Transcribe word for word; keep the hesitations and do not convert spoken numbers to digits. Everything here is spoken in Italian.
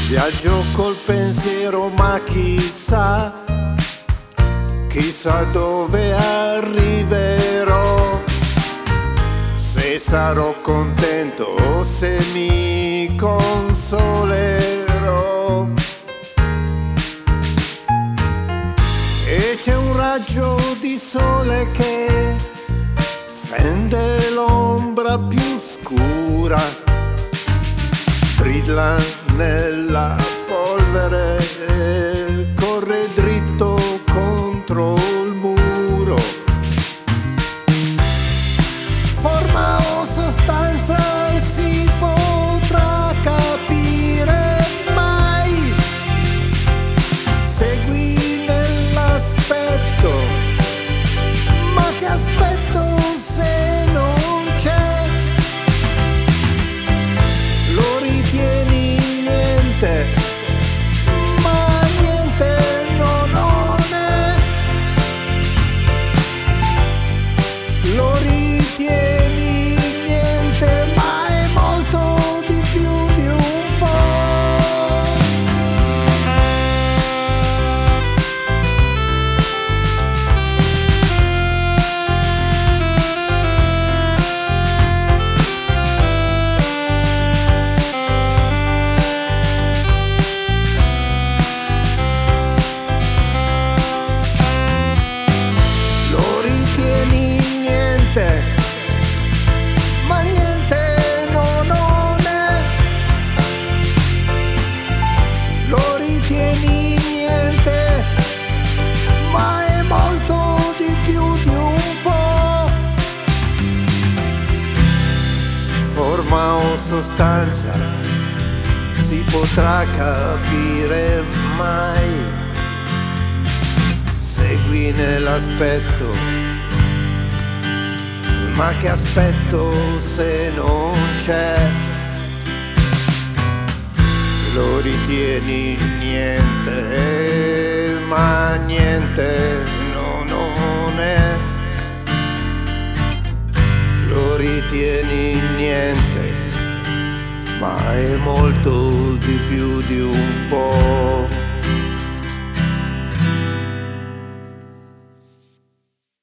Viaggio col pensiero, ma chissà, chissà dove arriverò, se sarò contento o se mi consolerò. E c'è un raggio di sole che fende l'ombra più scura, brilla nella polvere e corre dritto contro il muro. Forma o sostanza si potrà capire mai, segui nell'aspetto, ma che aspetto se non c'è? Lo ritieni niente, ma niente no, non è. Lo ritieni niente, ma è molto di più di un po'. Lo ritieni niente, ma niente no, non è. Lo ritieni niente, ma è molto di più di un po'. Forma o sostanza si potrà capire mai, segui nell'aspetto, ma che aspetto se non c'è? Lo ritieni niente, ma niente no, non è. Lo ritieni niente, ma è molto di più di un po'.